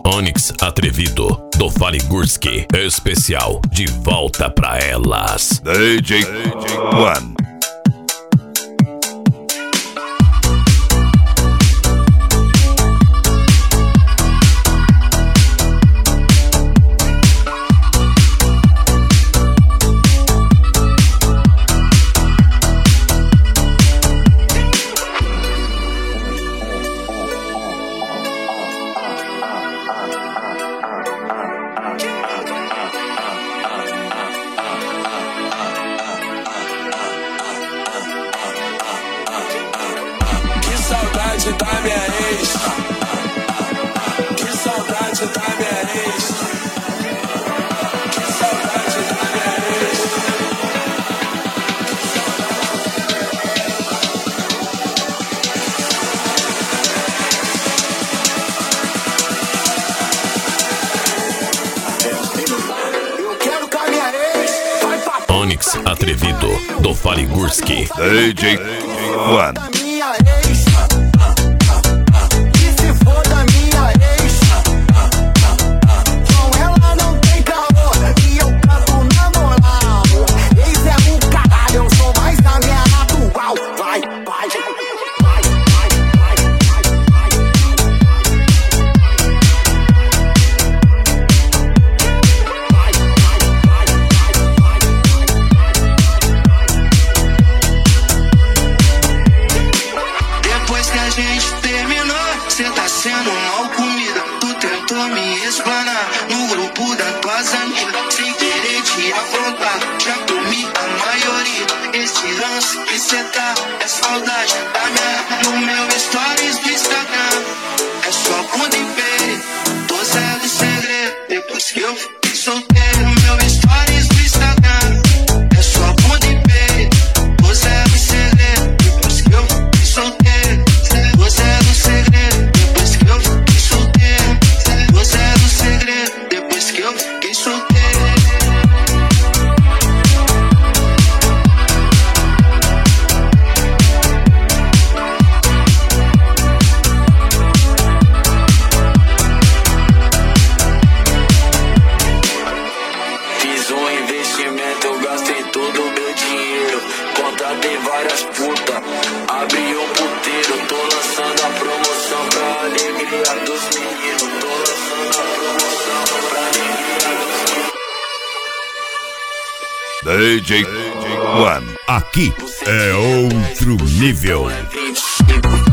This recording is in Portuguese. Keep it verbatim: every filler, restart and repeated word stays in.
Onyx Atrevido, do Faligurski, especial de volta pra elas. D J One. saudade da minha ex. Que saudade da minha ex. Que saudade da minha ex. Eu quero com a minha ex. Vai pra Onyx Atrevido, do Faligurski. D J One. Cê tá sendo mal comida, tu tentou me explanar no grupo da tuas amigas, sem querer te afrontar, já comi a maioria. Esse lance que cê tá é saudade da minha. No meu stories do Instagram é só bunda e pele, tô zero segredo depois que eu fiquei solteiro. No meu stories do Instagram é só bunda e pele, tô zero segredo depois que eu fiquei solteiro. Tô zero segredo depois que eu fiquei solteiro. Tô zero segredo depois que eu fiquei solteiro. Fiz um investimento, eu gastei todo o meu dinheiro. Contratei várias putas, abri um puteiro. Tô lançando a promoção pra alegria dos meninos. Tô lançando a promoção pra alegria dos meninos. D J One. Aqui é outro nível. É vinte e cinco.